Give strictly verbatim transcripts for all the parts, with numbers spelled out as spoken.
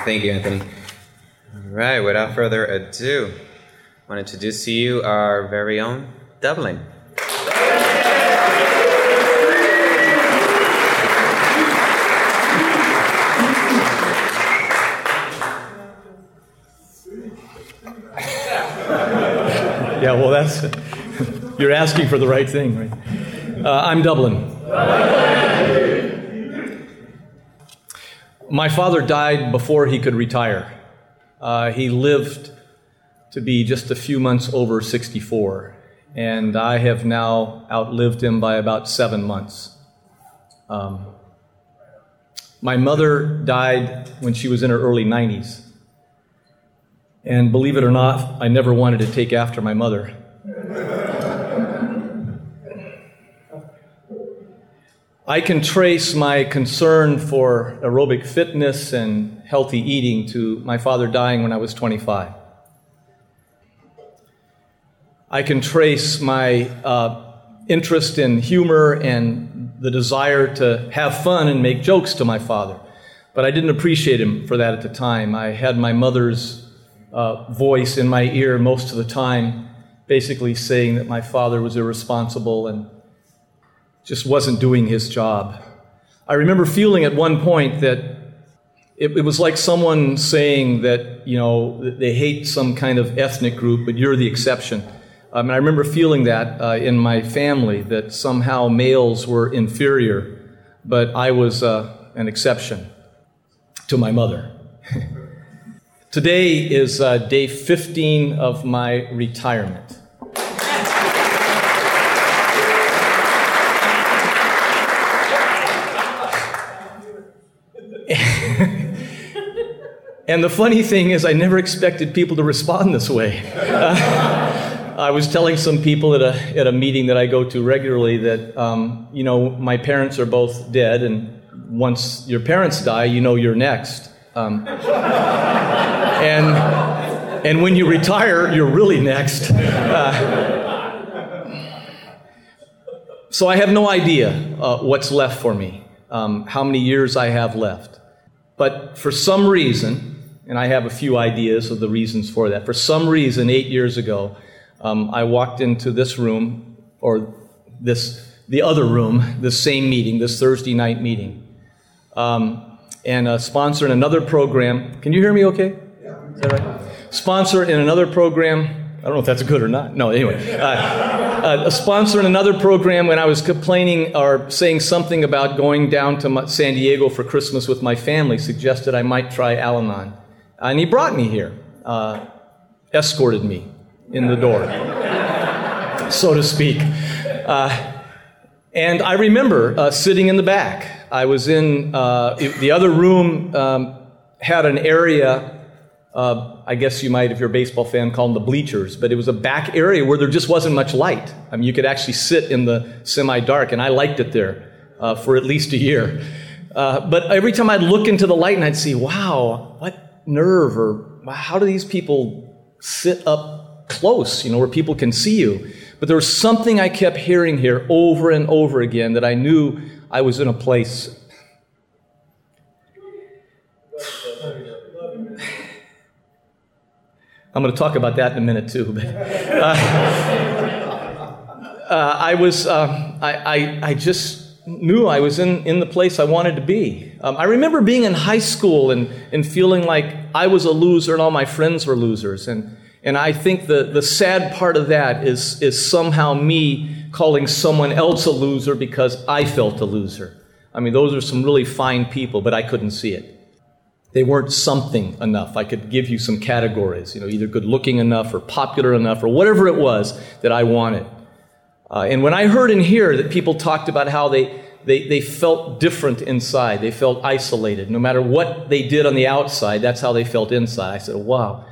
Thank you, Anthony. All right, without further ado, I want to introduce to you our very own Dublin. Yeah, well, that's, you're asking for the right thing, right? Uh, I'm Dublin. My father died before he could retire. Uh, he lived to be just a few months over sixty-four, and I have now outlived him by about seven months. Um, my mother died when she was in her early nineties. And believe it or not, I never wanted to take after my mother. I can trace my concern for aerobic fitness and healthy eating to my father dying when I was twenty-five. I can trace my uh, interest in humor and the desire to have fun and make jokes to my father. But I didn't appreciate him for that at the time. I had my mother's Uh, voice in my ear most of the time, basically saying that my father was irresponsible and just wasn't doing his job. I remember feeling at one point that it, it was like someone saying that, you know, they hate some kind of ethnic group, but you're the exception. Um, and I remember feeling that uh, in my family, that somehow males were inferior, but I was uh, an exception to my mother. Today is uh, day fifteen of my retirement. And the funny thing is, I never expected people to respond this way. Uh, I was telling some people at a at a meeting that I go to regularly that, um, you know, my parents are both dead, and once your parents die, you know you're next. Um, and and when you retire, you're really next. Uh, so I have no idea uh, what's left for me, um, how many years I have left. But for some reason, and I have a few ideas of the reasons for that, for some reason, eight years ago, um, I walked into this room, or this the other room, this same meeting, this Thursday night meeting. Um, and a sponsor in another program. Can you hear me okay? Yeah. Is that right? Sponsor in another program. I don't know if that's good or not. No, anyway. Uh, uh, a sponsor in another program, when I was complaining or saying something about going down to San Diego for Christmas with my family, suggested I might try Al-Anon. And he brought me here, uh, escorted me in the door, so to speak. Uh, and I remember uh, sitting in the back. I was in, uh, the other room um, had an area, uh, I guess you might, if you're a baseball fan, call them the bleachers, but it was a back area where there just wasn't much light. I mean, you could actually sit in the semi-dark, and I liked it there uh, for at least a year. Uh, but every time I'd look into the light and I'd see, wow, what nerve, or how do these people sit up close, you know, where people can see you? But there was something I kept hearing here over and over again that I knew I was in a place. I'm going to talk about that in a minute too. But uh, uh, I was, uh, I, I, I just knew I was in, in the place I wanted to be. Um, I remember being in high school and, and feeling like I was a loser and all my friends were losers. And and I think the, the sad part of that is, is somehow me calling someone else a loser because I felt a loser. I mean, those are some really fine people, but I couldn't see it. They weren't something enough. I could give you some categories, you know, either good-looking enough or popular enough or whatever it was that I wanted. Uh, and when I heard and hear that people talked about how they, they, they felt different inside, they felt isolated. No matter what they did on the outside, that's how they felt inside. I said, wow.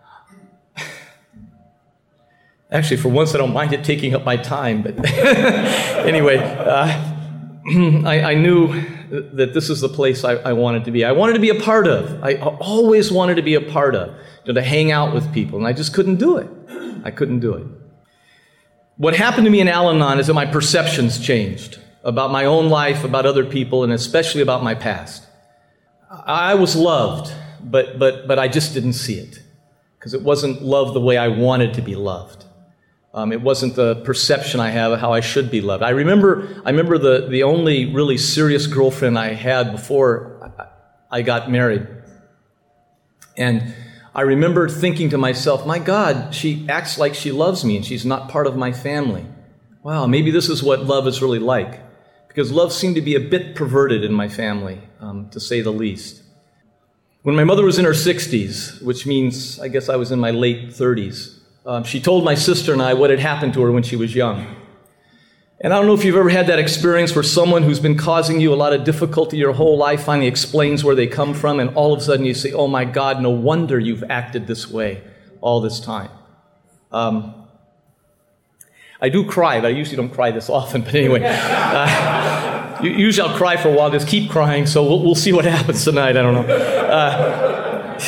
Actually, for once, I don't mind it taking up my time. But anyway, uh, I, I knew that this is the place I, I wanted to be. I wanted to be a part of. I always wanted to be a part of, you know, to hang out with people, and I just couldn't do it. I couldn't do it. What happened to me in Al-Anon is that my perceptions changed about my own life, about other people, and especially about my past. I was loved but but but I just didn't see it because it wasn't love the way I wanted to be loved. Um, it wasn't the perception I have of how I should be loved. I remember I remember the, the only really serious girlfriend I had before I got married. And I remember thinking to myself, my God, she acts like she loves me and she's not part of my family. Wow, maybe this is what love is really like. Because love seemed to be a bit perverted in my family, um, to say the least. When my mother was in her sixties, which means I guess I was in my late thirties, um, she told my sister and I what had happened to her when she was young. And I don't know if you've ever had that experience where someone who's been causing you a lot of difficulty your whole life finally explains where they come from, and all of a sudden you say, oh my God, no wonder you've acted this way all this time. Um, I do cry, but I usually don't cry this often. But anyway, uh, usually I'll cry for a while, just keep crying, so we'll, we'll see what happens tonight. I don't know. Uh,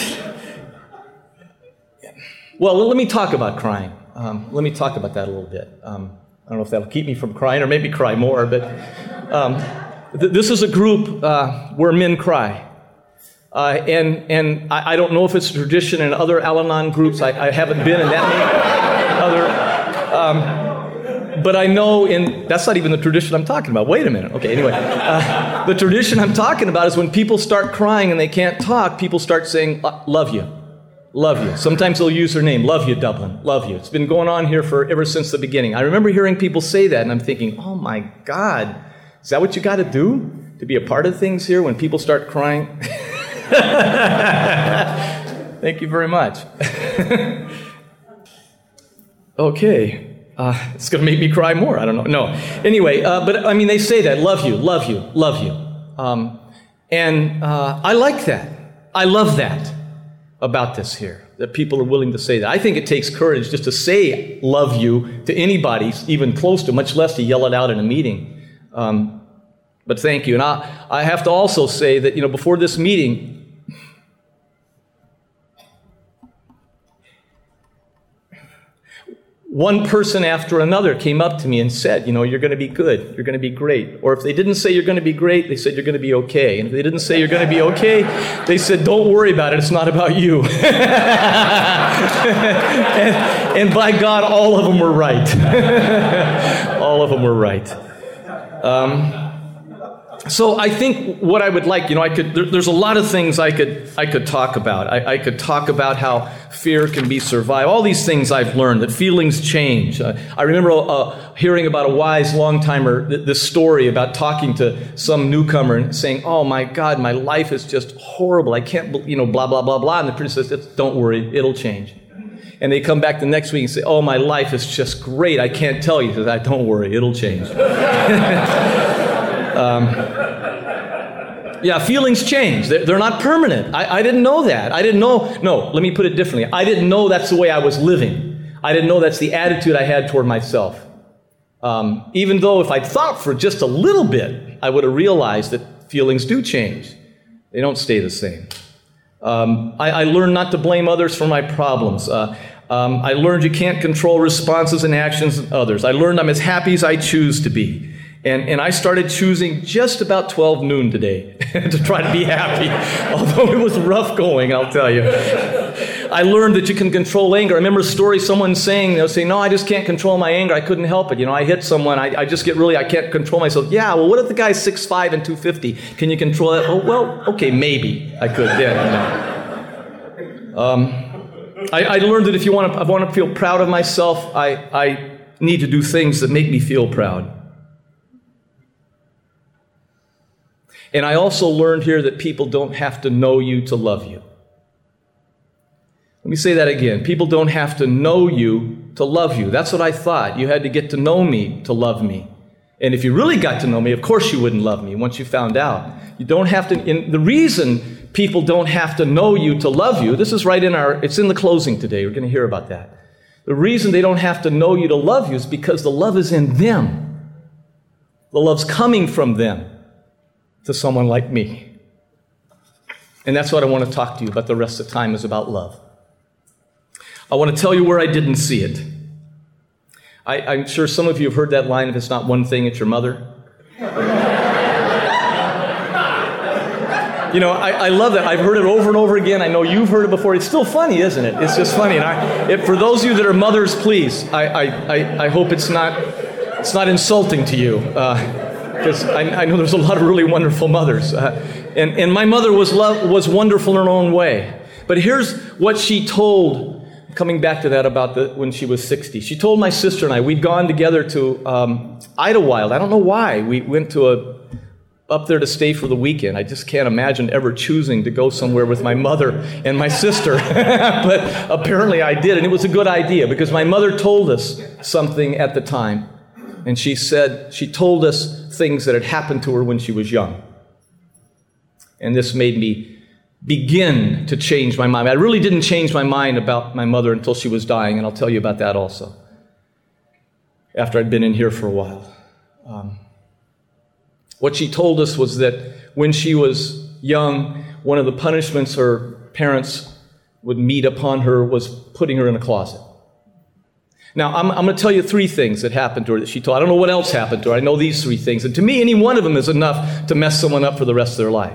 well, let me talk about crying. Um, let me talk about that a little bit. Um, I don't know if that'll keep me from crying or maybe cry more, but um, th- this is a group uh, where men cry. Uh, and and I, I don't know if it's a tradition in other Al-Anon groups. I, I haven't been in that many other... Um, But I know in, that's not even the tradition I'm talking about. Wait a minute. Okay, anyway. Uh, the tradition I'm talking about is when people start crying and they can't talk, people start saying, love you, love you. Sometimes they'll use their name, love you, Dublin, love you. It's been going on here for ever since the beginning. I remember hearing people say that and I'm thinking, oh my God, is that what you got to do to be a part of things here when people start crying? Thank you very much. Okay. Uh, it's going to make me cry more. I don't know. No. Anyway, uh, but I mean, they say that. Love you, love you, love you. Um, and uh, I like that. I love that about this here, that people are willing to say that. I think it takes courage just to say love you to anybody, even close to, much less to yell it out in a meeting. Um, but thank you. And I, I have to also say that, you know, before this meeting, one person after another came up to me and said, you know, you're going to be good, you're going to be great. Or if they didn't say you're going to be great, they said you're going to be okay. And if they didn't say you're going to be okay, they said, don't worry about it, it's not about you. and, and by God, all of them were right. All of them were right. Um, So I think what I would like, you know, I could. There, there's a lot of things I could I could talk about. I, I could talk about how fear can be survived. All these things I've learned, that feelings change. Uh, I remember uh, hearing about a wise long-timer, th- this story about talking to some newcomer and saying, "Oh my God, my life is just horrible. I can't, you know, blah blah blah blah." And the person says, "Don't worry, it'll change." And they come back the next week and say, "Oh, my life is just great. I can't tell you." He says, "Don't worry, it'll change." Um, yeah, feelings change. They're, they're not permanent. I, I didn't know that. I didn't know. No, let me put it differently. I didn't know that's the way I was living. I didn't know that's the attitude I had toward myself. Um, even though if I'd thought for just a little bit, I would have realized that feelings do change. They don't stay the same. Um, I, I learned not to blame others for my problems. Uh, um, I learned you can't control responses and actions of others. I learned I'm as happy as I choose to be. And, and I started choosing just about twelve noon today to try to be happy, although it was rough going, I'll tell you. I learned that you can control anger. I remember a story, someone saying, they'll say, no, I just can't control my anger. I couldn't help it. You know, I hit someone. I, I just get really, I can't control myself. Yeah, well, what if the guy's six five and two fifty? Can you control that? Oh, well, okay, maybe I could then. You know. um, I, I learned that if you want to, I want to feel proud of myself, I, I need to do things that make me feel proud. And I also learned here that people don't have to know you to love you. Let me say that again. People don't have to know you to love you. That's what I thought. You had to get to know me to love me. And if you really got to know me, of course you wouldn't love me once you found out. You don't have to, and the reason people don't have to know you to love you, this is right in our, it's in the closing today. We're going to hear about that. The reason they don't have to know you to love you is because the love is in them. The love's coming from them to someone like me. And that's what I want to talk to you about the rest of the time, is about love. I want to tell you where I didn't see it. I, I'm sure some of you have heard that line, if it's not one thing, it's your mother. You know, I, I love that. I've heard it over and over again. I know you've heard it before. It's still funny, isn't it? It's just funny. And I, it, for those of you that are mothers, please, I, I, I, I hope it's not it's not insulting to you, because uh, I, I know there's a lot of really wonderful mothers. Uh, and, and my mother was love, was wonderful in her own way. But here's what she told, coming back to that about the, when she was sixty. She told my sister and I, we'd gone together to um, Idlewild. I don't know why. We went to a up there to stay for the weekend. I just can't imagine ever choosing to go somewhere with my mother and my sister. But apparently I did, and it was a good idea because my mother told us something at the time. And she said, she told us things that had happened to her when she was young. And this made me begin to change my mind. I really didn't change my mind about my mother until she was dying, and I'll tell you about that also, after I'd been in here for a while. Um, What she told us was that when she was young, one of the punishments her parents would meet upon her was putting her in a closet. Now, I'm, I'm going to tell you three things that happened to her that she told. I don't know what else happened to her. I know these three things. And to me, any one of them is enough to mess someone up for the rest of their life.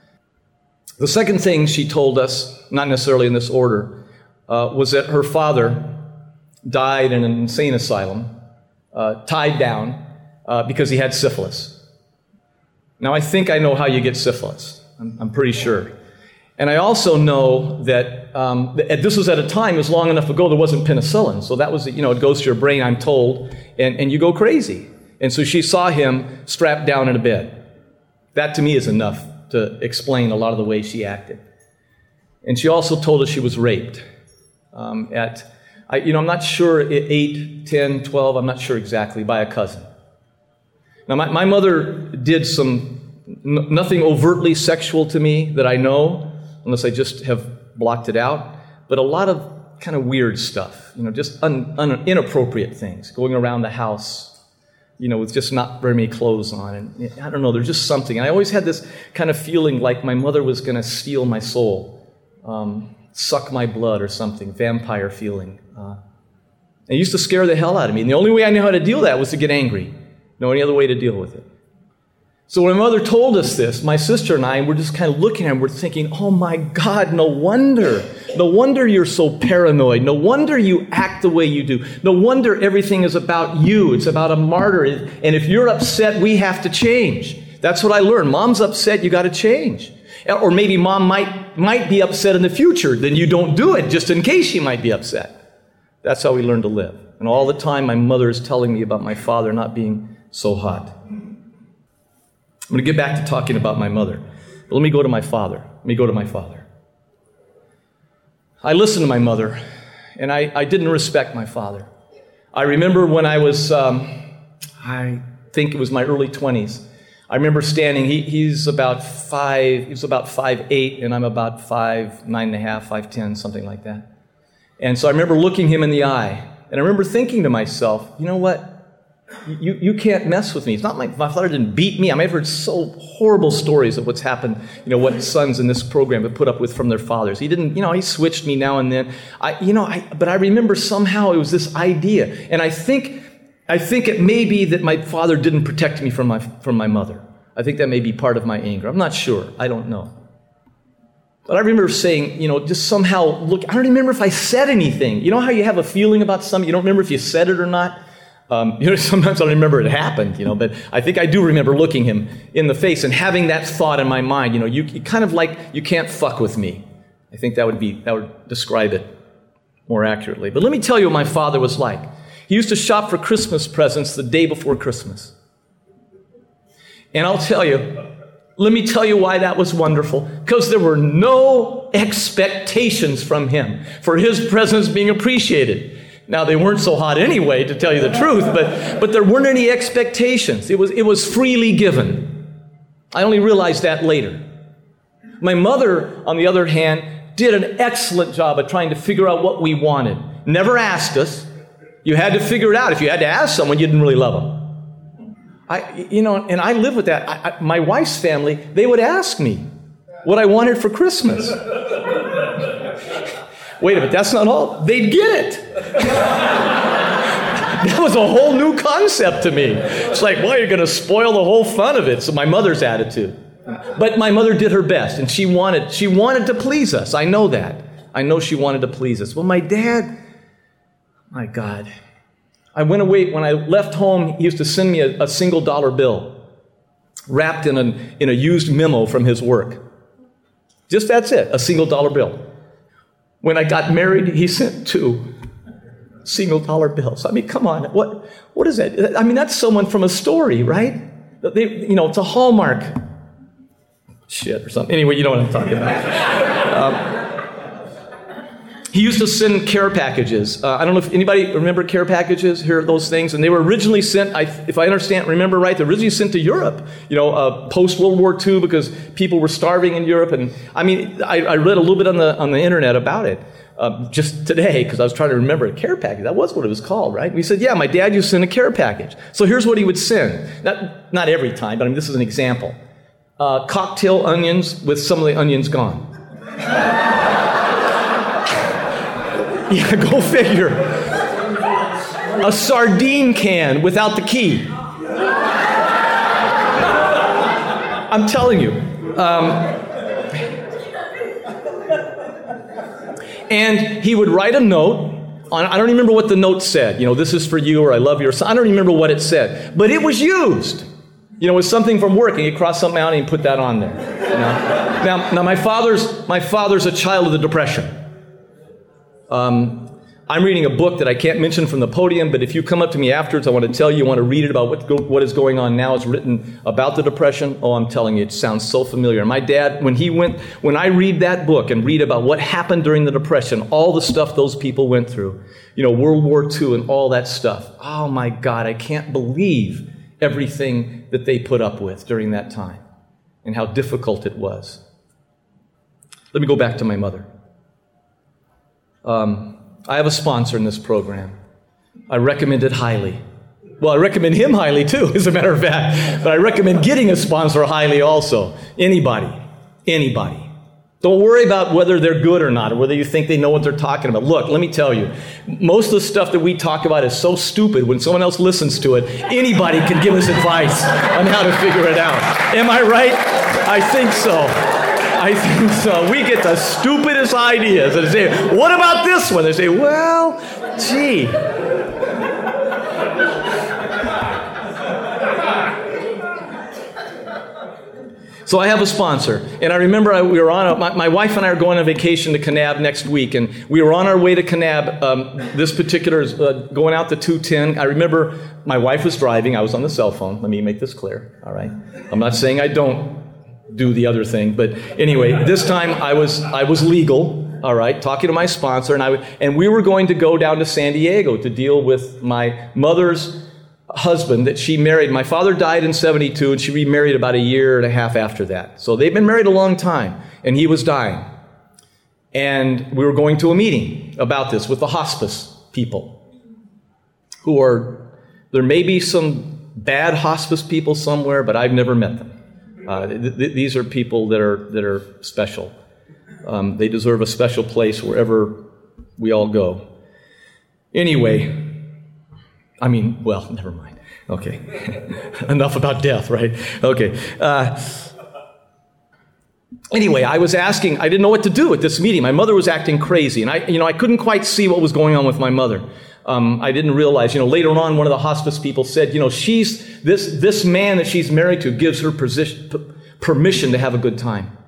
The second thing she told us, not necessarily in this order, uh, was that her father died in an insane asylum, uh, tied down, uh, because he had syphilis. Now, I think I know how you get syphilis. I'm, I'm pretty sure. And I also know that um, th- this was at a time, it was long enough ago, there wasn't penicillin. So that was, you know, it goes to your brain, I'm told, and, and you go crazy. And so she saw him strapped down in a bed. That, to me, is enough to explain a lot of the way she acted. And she also told us she was raped um, at, I, you know, I'm not sure, at eight, ten, twelve, I'm not sure exactly, by a cousin. Now, my, my mother did some, n- nothing overtly sexual to me that I know, unless I just have blocked it out, but a lot of kind of weird stuff, you know, just un, un, inappropriate things, going around the house, you know, with just not very many clothes on. And I don't know, there's just something. And I always had this kind of feeling like my mother was going to steal my soul, um, suck my blood or something, vampire feeling. Uh, it used to scare the hell out of me. And the only way I knew how to deal with that was to get angry. No any other way to deal with it. So when my mother told us this, my sister and I were just kind of looking at her and we're thinking, oh my God, no wonder. No wonder you're so paranoid. No wonder you act the way you do. No wonder everything is about you. It's about a martyr. And if you're upset, we have to change. That's what I learned. Mom's upset, you got to change. Or maybe mom might, might be upset in the future. Then you don't do it just in case she might be upset. That's how we learn to live. And all the time my mother is telling me about my father not being so hot. I'm going to get back to talking about my mother. But let me go to my father. Let me go to my father. I listened to my mother, and I, I didn't respect my father. I remember when I was, um, I think it was my early twenties. I remember standing, he, he's about five, he's about five eight, and I'm about five, nine and a half, five ten, something like that. And so I remember looking him in the eye, and I remember thinking to myself, you know what? You, you can't mess with me. It's not like my father didn't beat me. I mean, I've heard so horrible stories of what's happened, you know, what sons in this program have put up with from their fathers. He didn't, you know, he switched me now and then. I, you know, I, but I remember somehow it was this idea. And I think, I think it may be that my father didn't protect me from my, from my mother. I think that may be part of my anger. I'm not sure. I don't know. But I remember saying, you know, just somehow, look, I don't remember if I said anything. You know how you have a feeling about something, you don't remember if you said it or not? Um, you know, sometimes I don't remember it happened, you know, but I think I do remember looking him in the face and having that thought in my mind, you know, you, you kind of like, you can't fuck with me. I think that would be, that would describe it more accurately. But let me tell you what my father was like. He used to shop for Christmas presents the day before Christmas. And I'll tell you, let me tell you why that was wonderful. Because there were no expectations from him for his presents being appreciated. Now, they weren't so hot anyway, to tell you the truth, but, but there weren't any expectations. It was, it was freely given. I only realized that later. My mother, on the other hand, did an excellent job of trying to figure out what we wanted. Never asked us. You had to figure it out. If you had to ask someone, you didn't really love them. I, you know, and I live with that. I, I, my wife's family, they would ask me what I wanted for Christmas. Wait a minute, that's not all. They'd get it. That was a whole new concept to me. It's like, well, you're going to spoil the whole fun of it. So my mother's attitude. But my mother did her best, and she wanted she wanted to please us. I know that. I know she wanted to please us. Well, my dad, my God. I went away, when I left home, he used to send me a, a single dollar bill wrapped in, an, in a used memo from his work. Just that's it, a single dollar bill. When I got married, he sent two single dollar bills. I mean, come on, what what is that? I mean, that's someone from a story, right? They, you know, it's a Hallmark shit or something. Anyway, you know what I'm talking about. Um, he used to send care packages. Uh, I don't know if anybody remember care packages, hear those things, and they were originally sent, I, if I understand, remember right, they were originally sent to Europe, you know, uh, post-World War Two, because people were starving in Europe. And I mean, I, I read a little bit on the on the internet about it. Uh, just today, because I was trying to remember a care package. That was what it was called, right? And he said, yeah, my dad used to send a care package. So here's what he would send. Not, not every time, but I mean, this is an example. Uh, cocktail onions with some of the onions gone. Yeah, go figure. A sardine can without the key. I'm telling you. Um, And he would write a note on, I don't remember what the note said. You know, this is for you, or I love you, or something. I don't remember what it said. But it was used. You know, it was something from work, and he'd cross something out and he'd put that on there. You know? Now, now my father's my father's a child of the Depression. Um, I'm reading a book that I can't mention from the podium, but if you come up to me afterwards, I want to tell you, you want to read it about what, go, what is going on now. It's written about the Depression. Oh, I'm telling you, it sounds so familiar. My dad, when he went, when I read that book and read about what happened during the Depression, all the stuff those people went through, you know, World War Two and all that stuff. Oh my God, I can't believe everything that they put up with during that time and how difficult it was. Let me go back to my mother. Um, I have a sponsor in this program. I recommend it highly. Well, I recommend him highly too, as a matter of fact. But I recommend getting a sponsor highly also. Anybody. Anybody. Don't worry about whether they're good or not, or whether you think they know what they're talking about. Look, let me tell you, most of the stuff that we talk about is so stupid when someone else listens to it, anybody can give us advice on how to figure it out. Am I right? I think so. I think so. We get the stupidest ideas. And they say, what about this one? They say, well, gee. So I have a sponsor. And I remember I, we were on, a, my, my wife and I are going on vacation to Kanab next week. And we were on our way to Kanab. Um, this particular, uh, going out to two ten. I remember my wife was driving. I was on the cell phone. Let me make this clear. All right. I'm not saying I don't do the other thing, but anyway, this time I was I was legal, all right, talking to my sponsor, and I and we were going to go down to San Diego to deal with my mother's husband that she married. My father died in seventy-two, and she remarried about a year and a half after that. So they've been married a long time, and he was dying. And we were going to a meeting about this with the hospice people, who are, there may be some bad hospice people somewhere, but I've never met them. Uh, th- th- these are people that are that are special. Um, they deserve a special place wherever we all go. Anyway, I mean, well, never mind. Okay, enough about death, right? Okay. Uh, anyway, I was asking. I didn't know what to do at this meeting. My mother was acting crazy, and I, you know, I couldn't quite see what was going on with my mother. Um, I didn't realize, you know, later on, one of the hospice people said, you know, she's, this, this man that she's married to gives her position, p- permission to have a good time.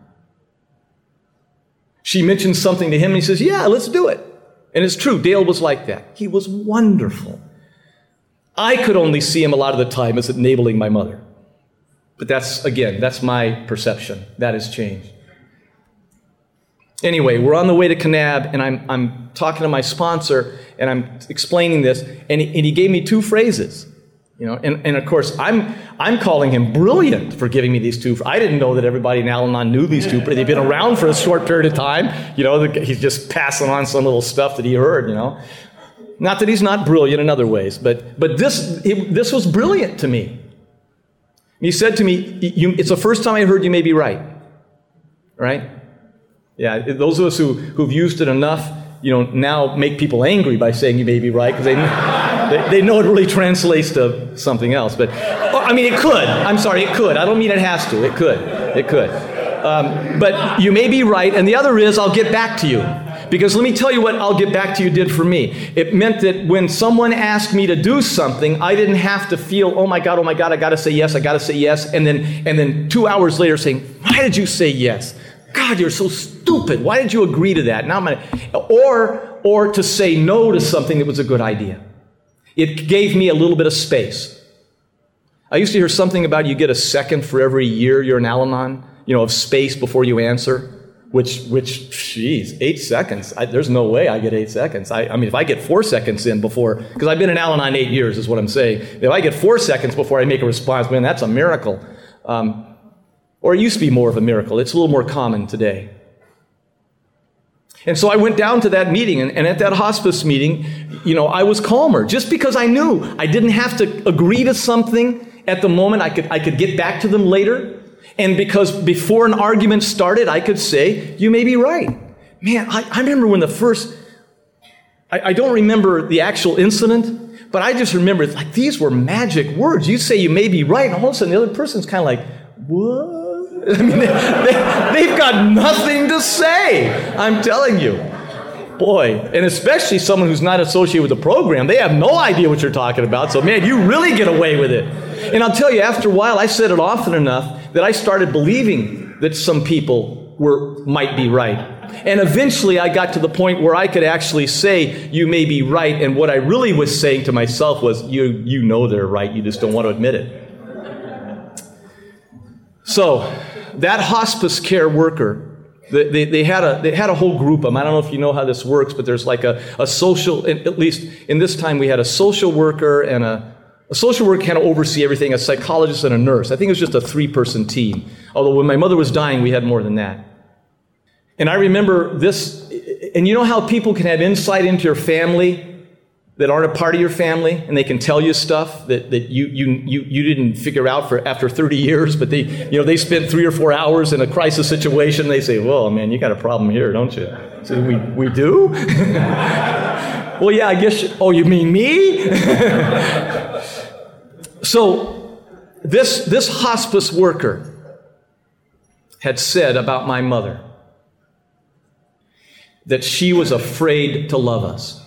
She mentioned something to him, and he says, yeah, let's do it. And it's true, Dale was like that. He was wonderful. I could only see him a lot of the time as enabling my mother. But that's, again, that's my perception. That has changed. Anyway, we're on the way to Kanab, and I'm I'm talking to my sponsor, and I'm explaining this, and he, and he gave me two phrases, you know, and, and of course I'm I'm calling him brilliant for giving me these two. I didn't know that everybody in Al-Anon knew these two. They've been around for a short period of time, you know. He's just passing on some little stuff that he heard, you know. Not that he's not brilliant in other ways, but but this he, this was brilliant to me. He said to me, you, "It's the first time I heard you may be right." Right? Yeah, those of us who, who've used it enough, you know, now make people angry by saying you may be right, because they, they they know it really translates to something else. But I mean, it could. I'm sorry, it could. I don't mean it has to. It could. It could. Um, but you may be right. And the other is, I'll get back to you. Because let me tell you what I'll get back to you did for me. It meant that when someone asked me to do something, I didn't have to feel, oh my God, oh my God, I got to say yes, I got to say yes. And then, and then two hours later saying, why did you say yes? God, you're so stupid. Why did you agree to that? Now I'm gonna, or, or to say no to something that was a good idea. It gave me a little bit of space. I used to hear something about you get a second for every year you're in Al-Anon, you know, of space before you answer. Which, which, geez, eight seconds. I, there's no way I get eight seconds. I, I mean, if I get four seconds in before, because I've been in Al-Anon eight years is what I'm saying. If I get four seconds before I make a response, man, that's a miracle. Um, or it used to be more of a miracle. It's a little more common today. And so I went down to that meeting, and, and at that hospice meeting, you know, I was calmer, just because I knew I didn't have to agree to something at the moment. I could, I could get back to them later. And because before an argument started, I could say, you may be right. Man, I, I remember when the first, I, I don't remember the actual incident, but I just remember, it's like, these were magic words. You say you may be right, and all of a sudden the other person's kind of like, what? I mean, they, they, they've got nothing to say. I'm telling you. Boy, and especially someone who's not associated with the program, they have no idea what you're talking about. So, man, you really get away with it. And I'll tell you, after a while, I said it often enough that I started believing that some people were might be right. And eventually, I got to the point where I could actually say, you may be right. And what I really was saying to myself was, you, you know they're right. You just don't want to admit it. So, that hospice care worker, They, they, had a, they had a whole group of them. I don't know if you know how this works, but there's like a, a social, at least in this time, we had a social worker and a, a social worker kind of oversee everything, a psychologist and a nurse. I think it was just a three-person team. Although when my mother was dying, we had more than that. And I remember this, and you know how people can have insight into your family that aren't a part of your family, and they can tell you stuff that, that you, you, you, you didn't figure out for after thirty years, but they, you know, they spent three or four hours in a crisis situation, and they say, well, man, you got a problem here, don't you? So we, we do? Well, yeah, I guess, you, oh, you mean me? So this, this hospice worker had said about my mother that she was afraid to love us.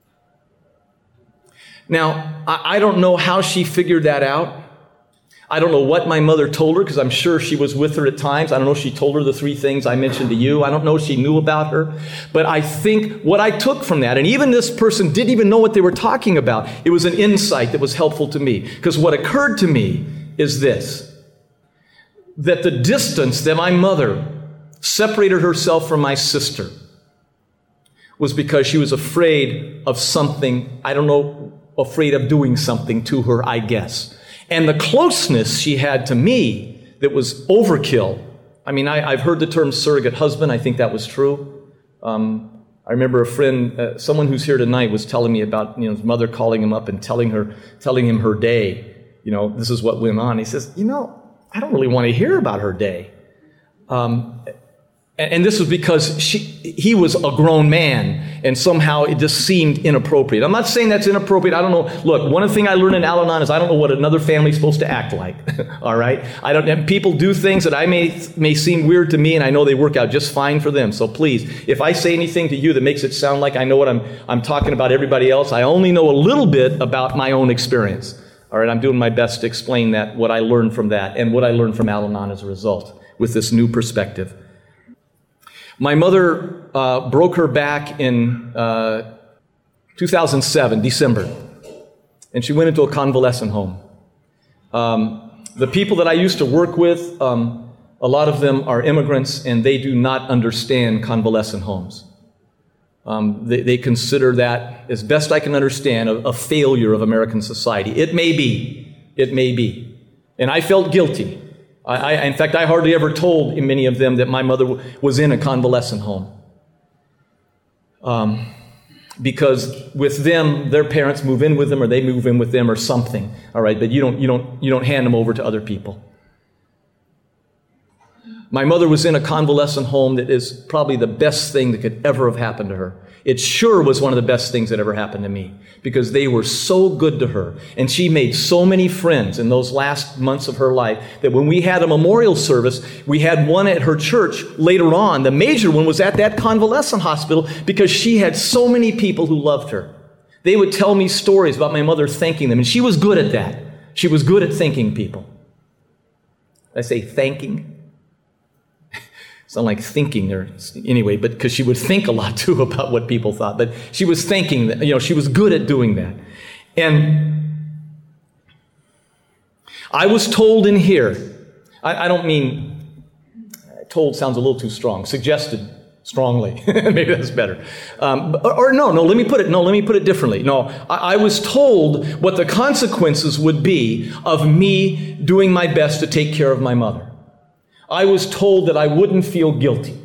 Now, I don't know how she figured that out. I don't know what my mother told her, because I'm sure she was with her at times. I don't know if she told her the three things I mentioned to you. I don't know if she knew about her. But I think what I took from that, and even this person didn't even know what they were talking about, it was an insight that was helpful to me. Because what occurred to me is this, that the distance that my mother separated herself from my sister was because she was afraid of something, I don't know, afraid of doing something to her, I guess. And the closeness she had to me that was overkill. I mean, I, I've heard the term surrogate husband. I think that was true. Um, I remember a friend, uh, someone who's here tonight, was telling me about, you know, his mother calling him up and telling her, telling him her day. You know, this is what went on. He says, you know, I don't really want to hear about her day. Um, And this was because she, he was a grown man, and somehow it just seemed inappropriate. I'm not saying that's inappropriate. I don't know. Look, one of the things I learned in Al-Anon is I don't know what another family's supposed to act like. All right? I don't. And people do things that I may may seem weird to me, and I know they work out just fine for them. So please, if I say anything to you that makes it sound like I know what I'm I'm talking about everybody else, I only know a little bit about my own experience. All right? I'm doing my best to explain that, what I learned from that, and what I learned from Al-Anon as a result, with this new perspective. My mother uh, broke her back in uh, two thousand seven, December, and she went into a convalescent home. Um, the people that I used to work with, um, a lot of them are immigrants, and they do not understand convalescent homes. Um, they, they consider that, as best I can understand, a, a failure of American society. It may be. It may be. And I felt guilty. I, I, in fact, I hardly ever told many of them that my mother w- was in a convalescent home. Um, because with them, their parents move in with them, or they move in with them, or something. All right, but you don't, you don't, you don't hand them over to other people. My mother was in a convalescent home that is probably the best thing that could ever have happened to her. It sure was one of the best things that ever happened to me because they were so good to her. And she made so many friends in those last months of her life that when we had a memorial service, we had one at her church later on. The major one was at that convalescent hospital because she had so many people who loved her. They would tell me stories about my mother thanking them, and she was good at that. She was good at thanking people. I say thanking. Sound like thinking or anyway, but because she would think a lot too about what people thought. But she was thinking that, you know, she was good at doing that. And I was told in here, I, I don't mean, told sounds a little too strong, suggested strongly. Maybe that's better. Um, or, or no, no, let me put it, no, let me put it differently. No, I, I was told what the consequences would be of me doing my best to take care of my mother. I was told that I wouldn't feel guilty.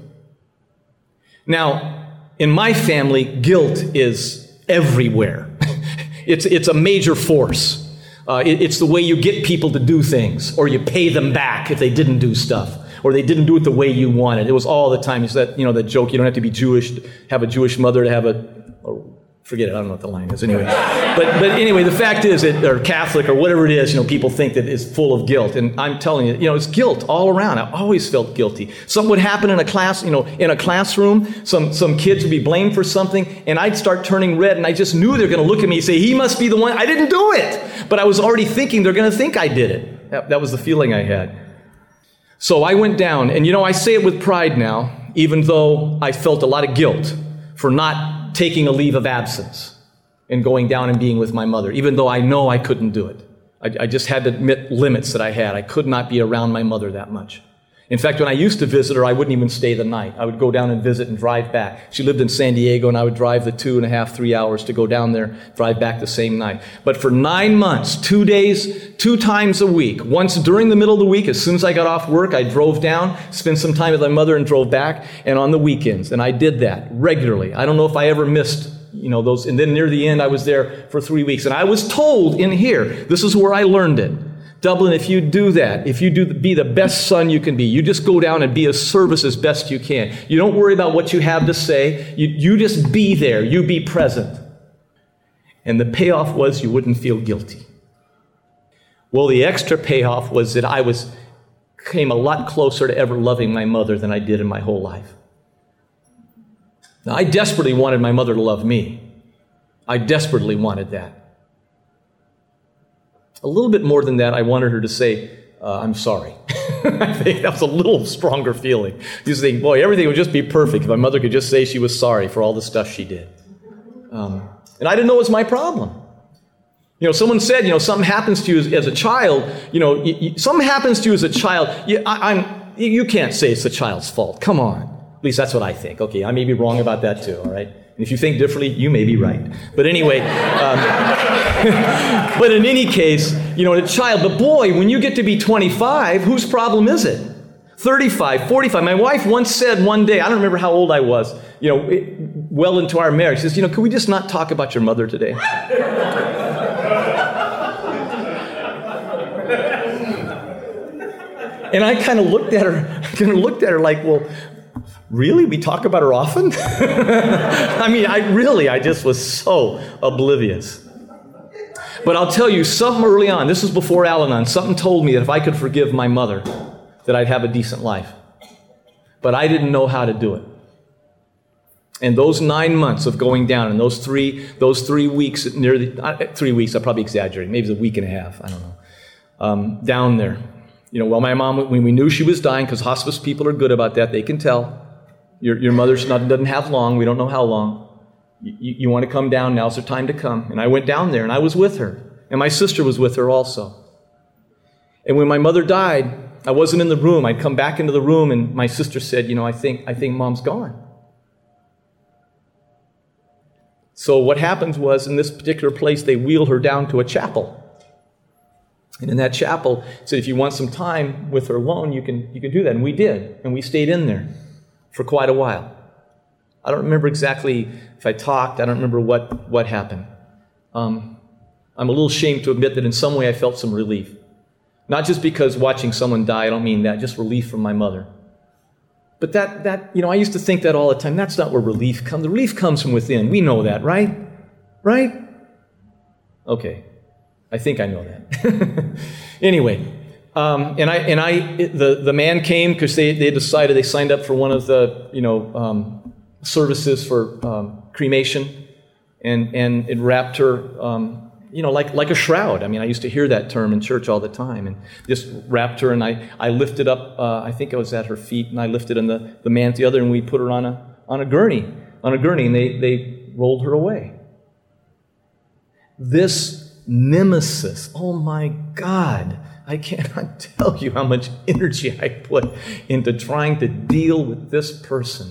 Now, in my family, guilt is everywhere. it's, it's a major force. Uh, it, it's the way you get people to do things, or you pay them back if they didn't do stuff, or they didn't do it the way you wanted. It was all the time. It's that, you know, that joke, you don't have to be Jewish, to have a Jewish mother to have a, or forget it, I don't know what the line is anyway. But but anyway, the fact is, that, or Catholic, or whatever it is, you know, people think that it's full of guilt. And I'm telling you, you know, it's guilt all around. I always felt guilty. Something would happen in a class, you know, in a classroom, some, some kids would be blamed for something, and I'd start turning red, and I just knew they were going to look at me and say, he must be the one. I didn't do it. But I was already thinking they're going to think I did it. That, that was the feeling I had. So I went down, and you know, I say it with pride now, even though I felt a lot of guilt for not taking a leave of absence and going down and being with my mother, even though I know I couldn't do it. I, I just had to admit limits that I had. I could not be around my mother that much. In fact, when I used to visit her, I wouldn't even stay the night. I would go down and visit and drive back. She lived in San Diego, and I would drive the two and a half, three hours to go down there, drive back the same night. But for nine months, two days, two times a week, once during the middle of the week, as soon as I got off work, I drove down, spent some time with my mother, and drove back, and on the weekends. And I did that regularly. I don't know if I ever missed, you know, those. And then near the end, I was there for three weeks. And I was told in here, this is where I learned it. Dublin, if you do that, if you do be the best son you can be, you just go down and be of service as best you can. You don't worry about what you have to say. You, you just be there. You be present. And the payoff was you wouldn't feel guilty. Well, the extra payoff was that I was came a lot closer to ever loving my mother than I did in my whole life. Now, I desperately wanted my mother to love me. I desperately wanted that. A little bit more than that, I wanted her to say, uh, I'm sorry. I think that was a little stronger feeling. You think, boy, everything would just be perfect if my mother could just say she was sorry for all the stuff she did. Um, and I didn't know it was my problem. You know, someone said, you know, something happens to you as, as a child, you know, you, you, something happens to you as a child, you, I, I'm, you can't say it's the child's fault. Come on. At least that's what I think. Okay, I may be wrong about that too, all right? And if you think differently, you may be right. But anyway, um, but in any case, you know, a child, but boy, when you get to be twenty-five, whose problem is it? thirty-five, forty-five. My wife once said one day, I don't remember how old I was, you know, it, well into our marriage, she says, you know, can we just not talk about your mother today? And I kind of looked at her, kind of looked at her like, well, really? We talk about her often? I mean, I really, I just was so oblivious. But I'll tell you, something early on, this was before Al-Anon, something told me that if I could forgive my mother, that I'd have a decent life. But I didn't know how to do it. And those nine months of going down, and those three, those three weeks, near the, uh, three weeks, I probably exaggerated, maybe it was a week and a half, I don't know, um, down there. You know, well, my mom, when we knew she was dying, because hospice people are good about that, they can tell. Your, your mother doesn't have long. We don't know how long. You, you want to come down, now's the time to come. And I went down there, and I was with her. And my sister was with her also. And when my mother died, I wasn't in the room. I'd come back into the room, and my sister said, you know, I think, I think Mom's gone. So what happened was, in this particular place, they wheeled her down to a chapel. And in that chapel, said, if you want some time with her alone, you can, you can do that. And we did. And we stayed in there for quite a while. I don't remember exactly if I talked. I don't remember what, what happened. Um, I'm a little ashamed to admit that in some way I felt some relief. Not just because watching someone die, I don't mean that, just relief from my mother. but that, that, you know, I used to think that all the time. That's not where relief comes. The relief comes from within. We know that, right? Right? Okay. I think I know that. Anyway, um, and I, and I, the, the man came because they, they decided, they signed up for one of the, you know, um, services for um, cremation, and, and it wrapped her, um, you know, like, like a shroud. I mean, I used to hear that term in church all the time, and just wrapped her, and I, I lifted up, uh, I think I was at her feet, and I lifted in the, the man at the other, and we put her on a, on a gurney, on a gurney, and they, they rolled her away. This nemesis, oh my God, I cannot tell you how much energy I put into trying to deal with this person.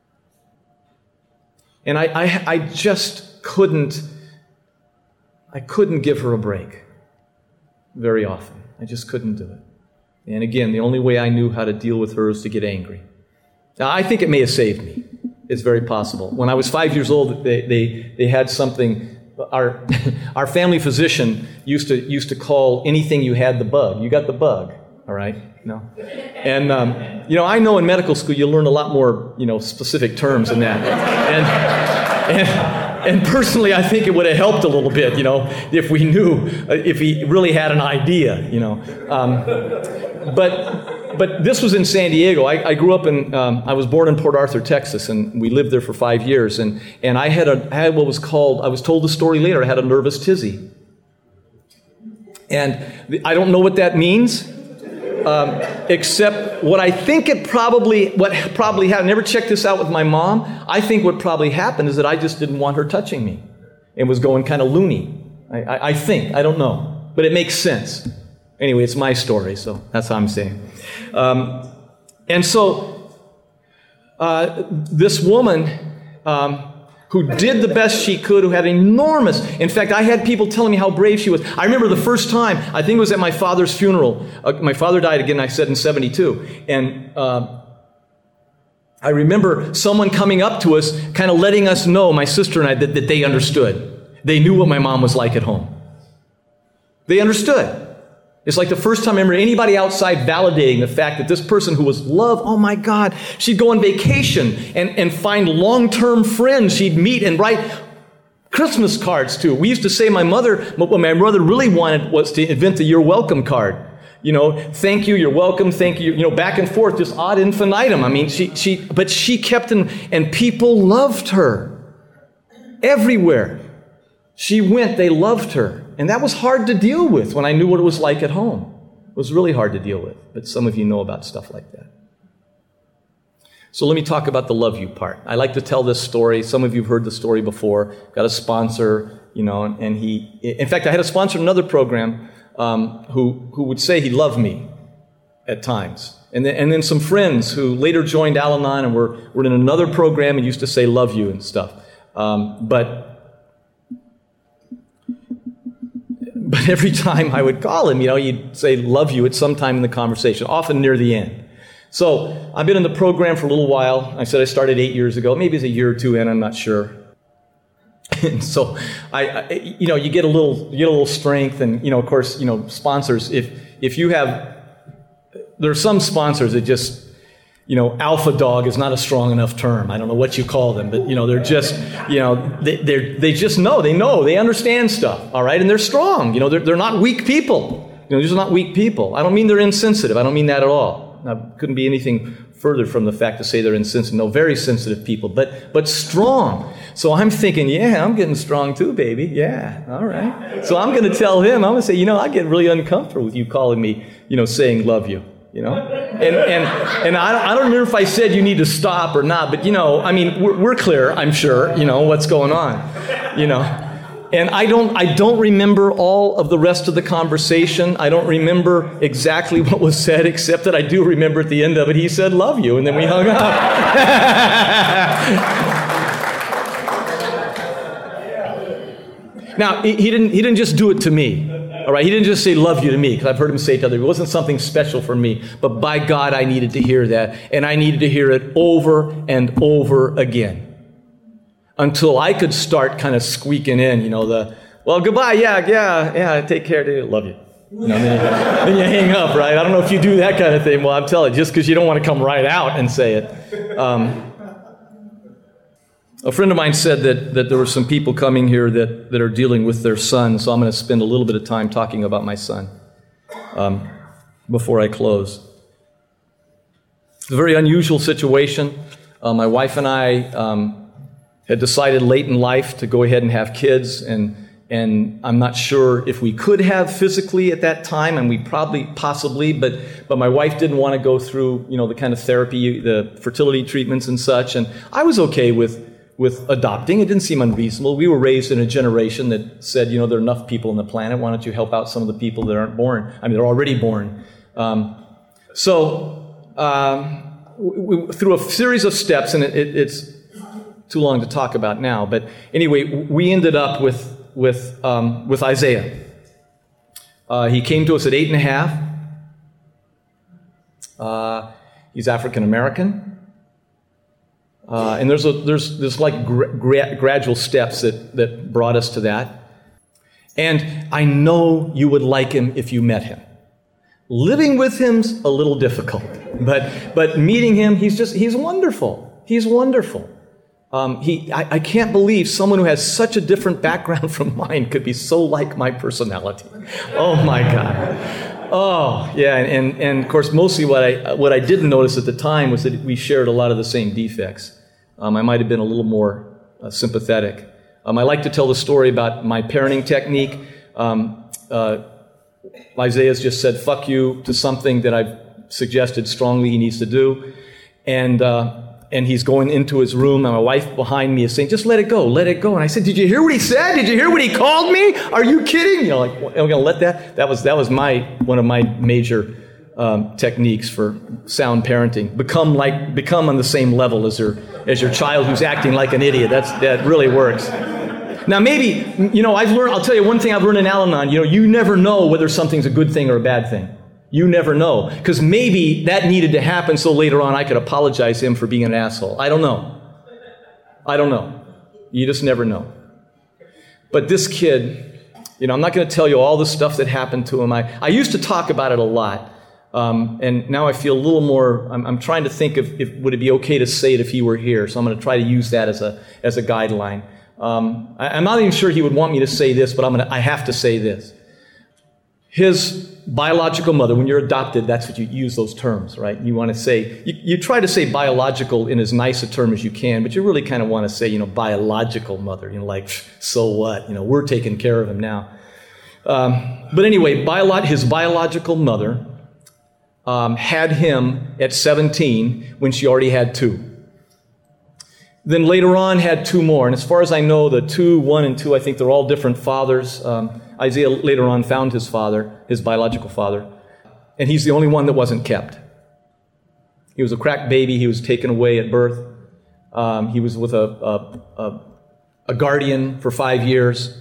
And I, I, I just couldn't, I couldn't give her a break very often. I just couldn't do it. And again, the only way I knew how to deal with her is to get angry. Now, I think it may have saved me. It's very possible. When I was five years old, they, they, they had something. Our, our family physician used to used to call anything you had the bug. You got the bug, all right? No. And, um, you know, I know in medical school you learn a lot more, you know, specific terms than that. And, and, and personally, I think it would have helped a little bit, you know, if we knew, if he really had an idea, you know. Um, but... But this was in San Diego. I, I grew up in, um, I was born in Port Arthur, Texas, and we lived there for five years. And, and I had a, I had what was called, I was told the story later, I had a nervous tizzy. And I don't know what that means, um, except what I think it probably, what probably happened, I never checked this out with my mom. I think what probably happened is that I just didn't want her touching me and was going kind of loony. I, I, I think, I don't know, but it makes sense. Anyway, it's my story, so that's how I'm saying. Um, and so, uh, this woman um, who did the best she could, who had enormous, in fact, I had people telling me how brave she was. I remember the first time, I think it was at my father's funeral. Uh, my father died again, I said, in seventy-two. And uh, I remember someone coming up to us, kind of letting us know, my sister and I, that, that they understood. They knew what my mom was like at home. They understood. It's like the first time I remember anybody outside validating the fact that this person who was love, oh my God, she'd go on vacation and, and find long-term friends she'd meet and write Christmas cards to. We used to say my mother, what my mother really wanted was to invent the You're Welcome card. You know, thank you, you're welcome, thank you, you know, back and forth, just ad infinitum. I mean, she, she, but she kept in, and people loved her. Everywhere she went, they loved her. And that was hard to deal with when I knew what it was like at home. It was really hard to deal with, but some of you know about stuff like that. So let me talk about the love you part. I like to tell this story. Some of you have heard the story before. Got a sponsor, you know, and he, in fact, I had a sponsor in another program um, who, who would say he loved me at times. And then, and then some friends who later joined Al-Anon and were, were in another program and used to say love you and stuff. Um, but But every time I would call him, you know, he'd say, love you at some time in the conversation, often near the end. So I've been in the program for a little while. I said I started eight years ago. Maybe it's a year or two in, I'm not sure. And so, I, I, you know, you get a little, you get a little strength. And, you know, of course, you know, sponsors, if, if you have, there are some sponsors that just, you know, alpha dog is not a strong enough term. I don't know what you call them, but, you know, they're just, you know, they they they just know, they know, they understand stuff, all right? And they're strong, you know, they're, they're not weak people. You know, these are not weak people. I don't mean they're insensitive. I don't mean that at all. I couldn't be anything further from the fact to say they're insensitive. No, very sensitive people, but but strong. So I'm thinking, yeah, I'm getting strong too, baby. Yeah, all right. So I'm going to tell him, I'm going to say, you know, I get really uncomfortable with you calling me, you know, saying love you. You know, and and and I, I don't remember if I said you need to stop or not, but you know, I mean, we're, we're clear, I'm sure, you know, what's going on, you know, and I don't I don't remember all of the rest of the conversation. I don't remember exactly what was said, except that I do remember at the end of it, he said, love you, and then we hung up. Now, he didn't he didn't just do it to me. All right, he didn't just say love you to me, because I've heard him say it to others. It wasn't something special for me, but by God, I needed to hear that, and I needed to hear it over and over again until I could start kind of squeaking in, you know, the, well, goodbye, yeah, yeah, yeah, take care, dude, love you. You know, then, you, then you hang up, right? I don't know if you do that kind of thing. Well, I'm telling you, just because you don't want to come right out and say it. Um, a friend of mine said that, that there were some people coming here that, that are dealing with their son, so I'm going to spend a little bit of time talking about my son um, before I close. It's a very unusual situation. Uh, my wife and I um, had decided late in life to go ahead and have kids, and And I'm not sure if we could have physically at that time, and we probably, possibly, but but my wife didn't want to go through, you know, the kind of therapy, the fertility treatments and such, and I was okay with with adopting. It didn't seem unreasonable. We were raised in a generation that said, you know, there are enough people on the planet. Why don't you help out some of the people that aren't born? I mean, they're already born. Um, so um, we, we, through a series of steps, and it, it, it's too long to talk about now, but anyway, we ended up with with um, with Isaiah. Uh, he came to us at eight and a half. Uh, he's African American, uh, and there's a, there's there's like gra- gra- gradual steps that that brought us to that. And I know you would like him if you met him. Living with him's a little difficult, but but meeting him, he's just he's wonderful. He's wonderful. Um, he, I, I can't believe someone who has such a different background from mine could be so like my personality. Oh my God. Oh yeah, and, and and of course, mostly what I what I didn't notice at the time was that we shared a lot of the same defects. Um, I might have been a little more uh, sympathetic. Um, I like to tell the story about my parenting technique. Um, uh, Isaiah's just said "fuck you" to something that I've suggested strongly he needs to do, and. Uh, And he's going into his room, and my wife behind me is saying, just let it go, let it go. And I said, did you hear what he said? Did you hear what he called me? Are you kidding? You know, like, am I going to let that? That was that was my one of my major um, techniques for sound parenting. Become like become on the same level as your as your child who's acting like an idiot. That's that really works. Now maybe, you know, I've learned, I'll tell you one thing I've learned in Al-Anon, you know, you never know whether something's a good thing or a bad thing. You never know. Because maybe that needed to happen so later on I could apologize to him for being an asshole. I don't know. I don't know. You just never know. But this kid, you know, I'm not going to tell you all the stuff that happened to him. I, I used to talk about it a lot. Um, and now I feel a little more, I'm, I'm trying to think of if would it be okay to say it if he were here. So I'm going to try to use that as a as a guideline. Um, I, I'm not even sure he would want me to say this, but I'm going to, I have to say this. His biological mother, when you're adopted, that's what you use those terms, right? You want to say, you, you try to say biological in as nice a term as you can, but you really kind of want to say, you know, biological mother, you know, like, so what? You know, we're taking care of him now. Um, but anyway, bio- his biological mother um, had him at seventeen when she already had two. Then later on had two more, and as far as I know, the two, one and two, I think they're all different fathers. Um, Isaiah later on found his father, his biological father, and he's the only one that wasn't kept. He was a crack baby. He was taken away at birth. Um, he was with a, a, a, a guardian for five years,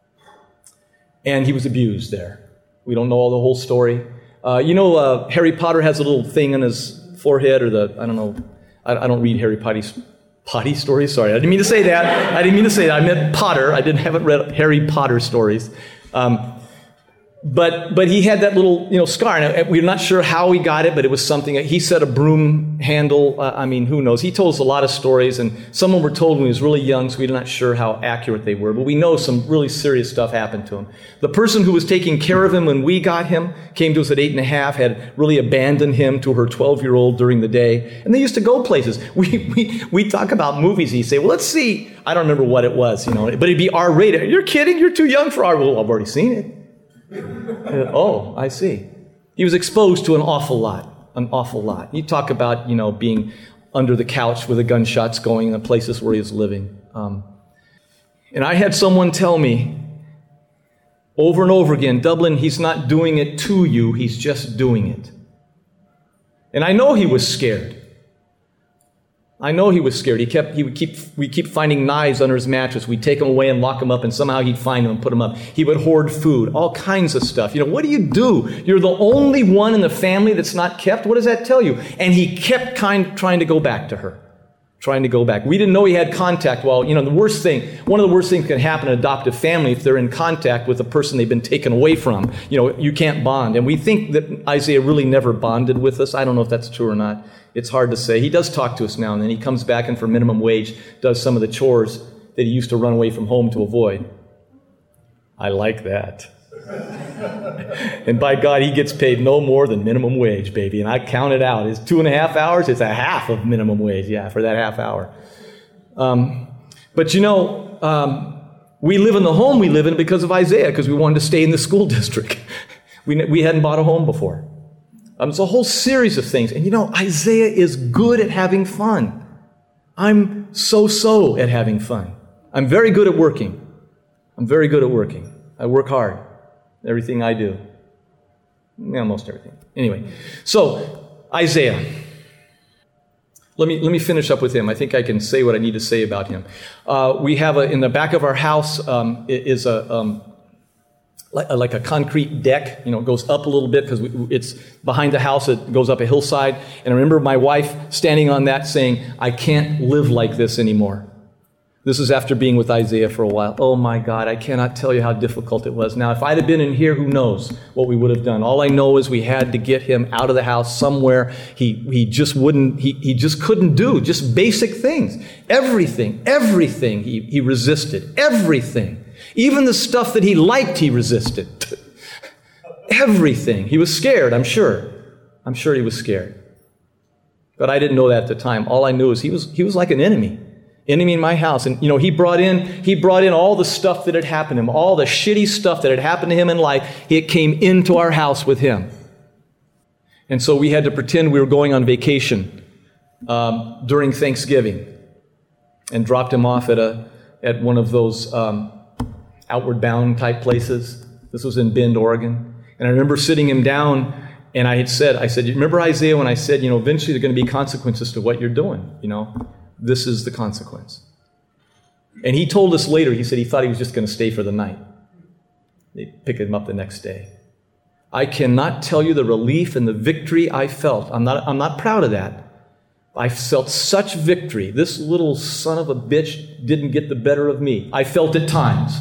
and he was abused there. We don't know all the whole story. Uh, you know, uh, Harry Potter has a little thing on his forehead, or the, I don't know, I, I don't read Harry Potter's Potty stories? Sorry, I didn't mean to say that. I didn't mean to say that. I meant Potter. I didn't haven't read Harry Potter stories. Um, but but he had that little, you know, scar. And we're not sure how he got it, but it was something. He said a broom handle. Uh, I mean, who knows? He told us a lot of stories, and some of them were told when he was really young, so we're not sure how accurate they were. But we know some really serious stuff happened to him. The person who was taking care of him when we got him came to us at eight and a half, had really abandoned him to her twelve-year-old during the day, and they used to go places. We we we talk about movies, and he'd say, well, let's see. I don't remember what it was, you know, but it'd be R-rated. You're kidding? You're too young for R. Well, I've already seen it. Oh, I see. He was exposed to an awful lot, an awful lot. You talk about, you know, being under the couch with the gunshots going in the places where he was living. Um, and I had someone tell me over and over again, Dublin, he's not doing it to you, he's just doing it. And I know he was scared. I know he was scared. He kept, he would keep, we keep finding knives under his mattress. We'd take him away and lock him up, and somehow he'd find them and put them up. He would hoard food, all kinds of stuff. You know, what do you do? You're the only one in the family that's not kept. What does that tell you? And he kept kind, trying to go back to her, trying to go back. We didn't know he had contact. Well, you know, the worst thing, one of the worst things that can happen in an adoptive family if they're in contact with a person they've been taken away from. You know, you can't bond. And we think that Isaiah really never bonded with us. I don't know if that's true or not. It's hard to say. He does talk to us now and then. He comes back and for minimum wage does some of the chores that he used to run away from home to avoid. I like that. And by God, he gets paid no more than minimum wage, baby. And I count it out. It's two and a half hours. It's a half of minimum wage, yeah, for that half hour. Um, but you know, um, we live in the home we live in because of Isaiah, because we wanted to stay in the school district. we, we hadn't bought a home before. Um, it's a whole series of things. And you know, Isaiah is good at having fun. I'm so-so at having fun. I'm very good at working. I'm very good at working. I work hard. Everything I do. Yeah, almost everything. Anyway, so Isaiah. Let me let me finish up with him. I think I can say what I need to say about him. Uh, we have a, in the back of our house um, is a um, like, like a concrete deck. You know, it goes up a little bit because it's behind the house. It goes up a hillside. And I remember my wife standing on that saying, "I can't live like this anymore." This is after being with Isaiah for a while. Oh my God, I cannot tell you how difficult it was. Now, if I'd have been in here, who knows what we would have done. All I know is we had to get him out of the house somewhere. He he just wouldn't, he, he just couldn't do just basic things. Everything, everything he, he resisted. Everything. Even the stuff that he liked, he resisted. Everything. He was scared, I'm sure. I'm sure he was scared. But I didn't know that at the time. All I knew is he was he was like an enemy. Enemy in my house. And, you know, he brought in, he brought in all the stuff that had happened to him, all the shitty stuff that had happened to him in life. It came into our house with him. And so we had to pretend we were going on vacation um, during Thanksgiving and dropped him off at a at one of those um, outward bound type places. This was in Bend, Oregon. And I remember sitting him down and I had said, I said, you remember Isaiah when I said, you know, eventually there are going to be consequences to what you're doing, you know? This is the consequence. And he told us later, he said he thought he was just going to stay for the night. They picked him up the next day. I cannot tell you the relief and the victory I felt. I'm not, I'm not proud of that. I felt such victory. This little son of a bitch didn't get the better of me. I felt at times.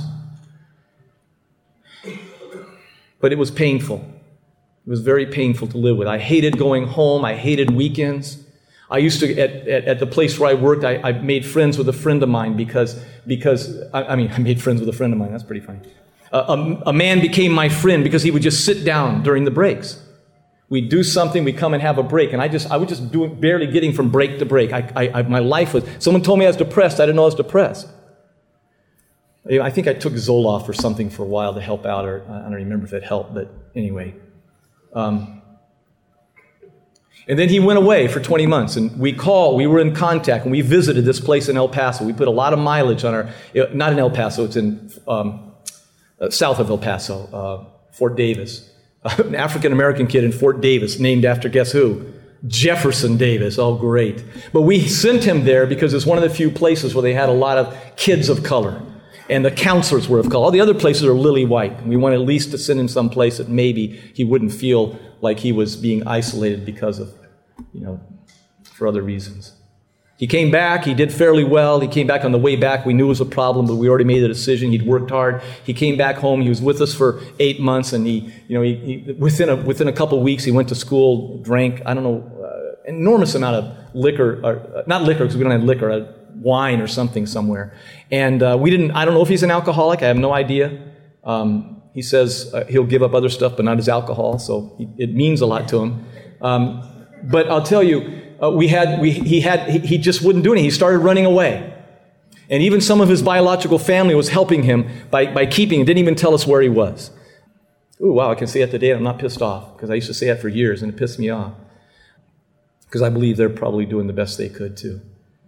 But it was painful. It was very painful to live with. I hated going home. I hated weekends. I used to, at, at, at the place where I worked, I, I made friends with a friend of mine because, because I, I mean, I made friends with a friend of mine. That's pretty funny. Uh, a, a man became my friend because he would just sit down during the breaks. We'd do something, we'd come and have a break, and I just, I was just doing, barely getting from break to break. I, I, I, my life was, someone told me I was depressed. I didn't know I was depressed. I think I took Zoloft or something for a while to help out, or I don't remember if it helped, but anyway. Um, And then he went away for twenty months, and we called, we were in contact, and we visited this place in El Paso. We put a lot of mileage on our, not in El Paso, it's in um, uh, south of El Paso, uh, Fort Davis. An African-American kid in Fort Davis, named after, guess who? Jefferson Davis. Oh, great. But we sent him there because it's one of the few places where they had a lot of kids of color, and the counselors were of color. All the other places are lily white. We wanted at least to send him someplace that maybe he wouldn't feel like he was being isolated because of, you know, for other reasons. He came back. He did fairly well. He came back on the way back. We knew it was a problem, but we already made a decision. He'd worked hard. He came back home. He was with us for eight months, and he, you know, he, he within a within a couple of weeks, he went to school, drank, I don't know, uh, enormous amount of liquor, or, uh, not liquor because we don't have liquor, uh, wine or something somewhere. And uh, we didn't. I don't know if he's an alcoholic. I have no idea. Um, he says uh, he'll give up other stuff, but not his alcohol. So he, it means a lot to him. Um, But I'll tell you, uh, we had, we, he had, he, he just wouldn't do anything. He started running away. And even some of his biological family was helping him by, by keeping him, didn't even tell us where he was. Ooh, wow, I can say that today and I'm not pissed off, because I used to say that for years and it pissed me off. Because I believe they're probably doing the best they could too.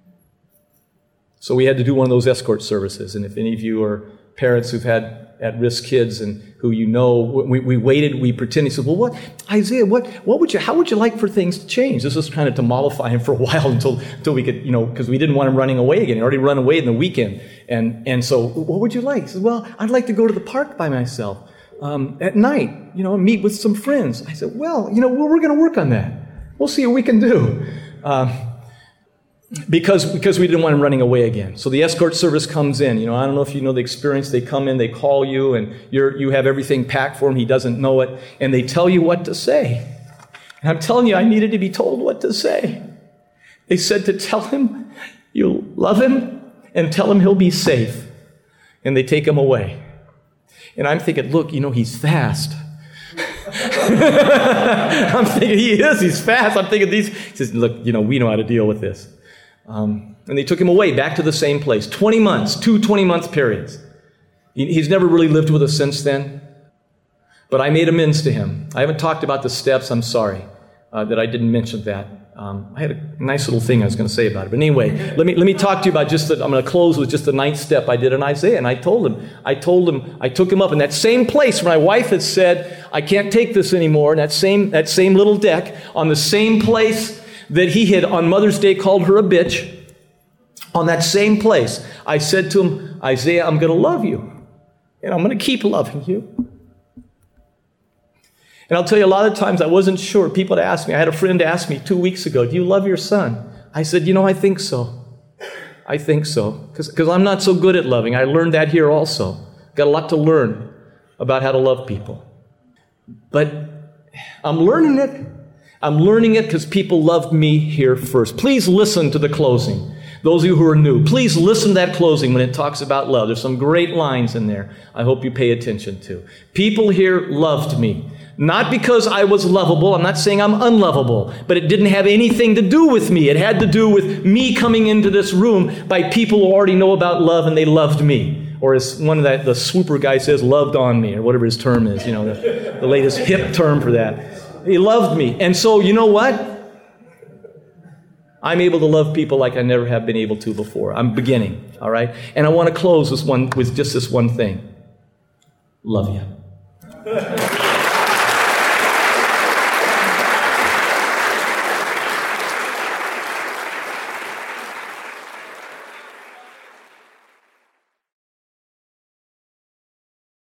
So we had to do one of those escort services. And if any of you are parents who've had at-risk kids and who you know, we, we waited, we pretended, he said, well, what, Isaiah, what, what would you, how would you like for things to change? This was kind of to mollify him for a while until, until we could, you know, because we didn't want him running away again. He already run away in the weekend. And, and so, what would you like? He said, well, I'd like to go to the park by myself um, at night, you know, and meet with some friends. I said, well, you know, we're, we're going to work on that. We'll see what we can do. Um, because, because we didn't want him running away again. So the escort service comes in. You know, I don't know if you know the experience. They come in, they call you, and you're, you have everything packed for him. He doesn't know it. And they tell you what to say. And I'm telling you, I needed to be told what to say. They said to tell him you love him and tell him he'll be safe. And they take him away. And I'm thinking, look, you know, he's fast. I'm thinking, he is, he's fast. I'm thinking, these, he says, look, you know, we know how to deal with this. Um, and they took him away, back to the same place. twenty months, two twenty-month periods. He, he's never really lived with us since then. But I made amends to him. I haven't talked about the steps. I'm sorry uh, that I didn't mention that. Um, I had a nice little thing I was going to say about it. But anyway, let me let me talk to you about just the, I'm going to close with just the ninth step I did in Isaiah. And I told him, I told him, I took him up in that same place where my wife had said, I can't take this anymore. And that same, that same little deck, on the same place that he had on Mother's Day called her a bitch, on that same place, I said to him, Isaiah, I'm going to love you. And I'm going to keep loving you. And I'll tell you, a lot of times I wasn't sure. People had asked me. I had a friend ask me two weeks ago, do you love your son? I said, you know, I think so. I think so. Because I'm not so good at loving. I learned that here also. Got a lot to learn about how to love people. But I'm learning it. I'm learning it because people loved me here first. Please listen to the closing. Those of you who are new, please listen to that closing when it talks about love. There's some great lines in there I hope you pay attention to. People here loved me. Not because I was lovable. I'm not saying I'm unlovable. But it didn't have anything to do with me. It had to do with me coming into this room by people who already know about love and they loved me. Or as one of that, the swooper guy says, loved on me, or whatever his term is, you know, the, the latest hip term for that. He loved me. And so, you know what? I'm able to love people like I never have been able to before. I'm beginning, all right? And I want to close this one with just this one thing. Love you.